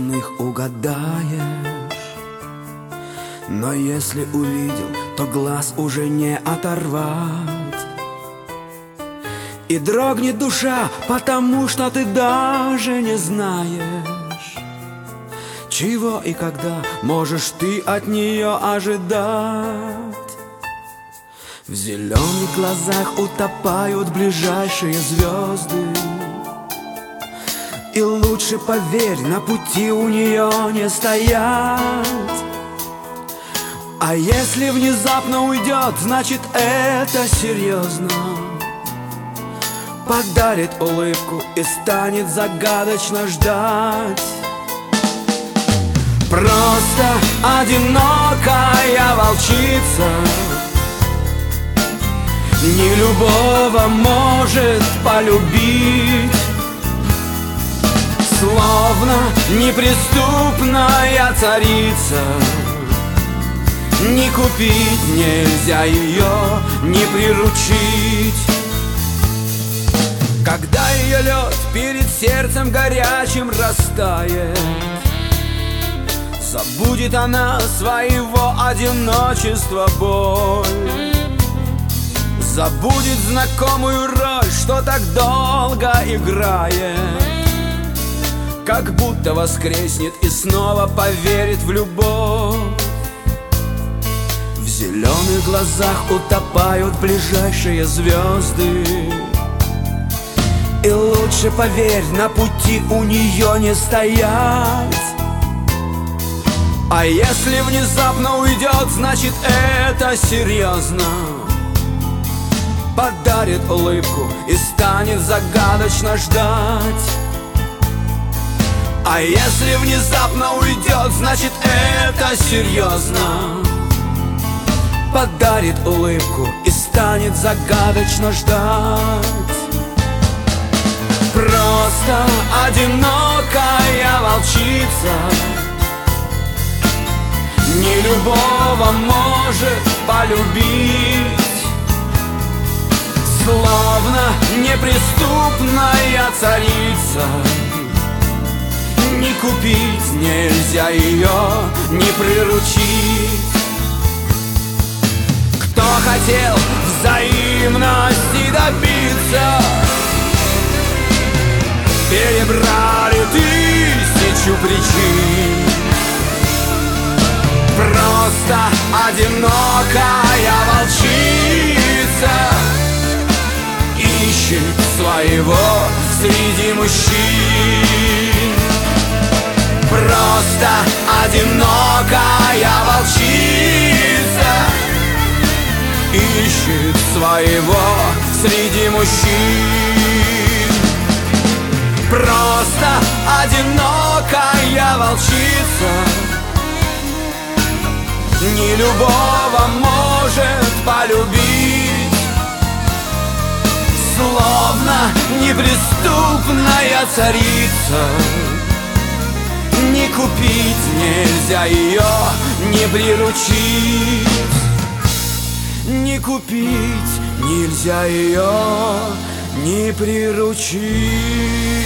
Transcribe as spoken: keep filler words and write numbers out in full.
земных угадаешь, но если увидел, то глаз уже не оторвать. И дрогнет душа, потому что ты даже не знаешь, чего и когда можешь ты от нее ожидать. В зеленых глазах утопают ближайшие звезды, и лучше, поверь, на пути у нее не стоять. А если внезапно уйдет, значит это серьезно. Подарит улыбку и станет загадочно ждать. Просто одинокая волчица не любого может полюбить. Словно неприступная царица, не купить нельзя ее, не приручить. Когда ее лед перед сердцем горячим растает, забудет она своего одиночества боль. Забудет знакомую роль, что так долго играет, как будто воскреснет и снова поверит в любовь. В зеленых глазах утопают ближайшие звезды, и лучше, поверь, на пути у нее не стоять. А если внезапно уйдет, значит это серьезно. Подарит улыбку и станет загадочно ждать. А если внезапно уйдет, значит это серьезно. Подарит улыбку и станет загадочно ждать. Просто одинокая волчица не любого может полюбить. Словно неприступная царица, не купить нельзя ее, не приручить. Кто хотел взаимности добиться, перебрали тысячу причин. Просто одинокая волчица ищет своего среди мужчин. Просто одинокая волчица ищет своего среди мужчин. Просто одинокая волчица не любого может полюбить. Словно неприступная царица, не купить нельзя ее, не приручить. Не купить нельзя ее, не приручить.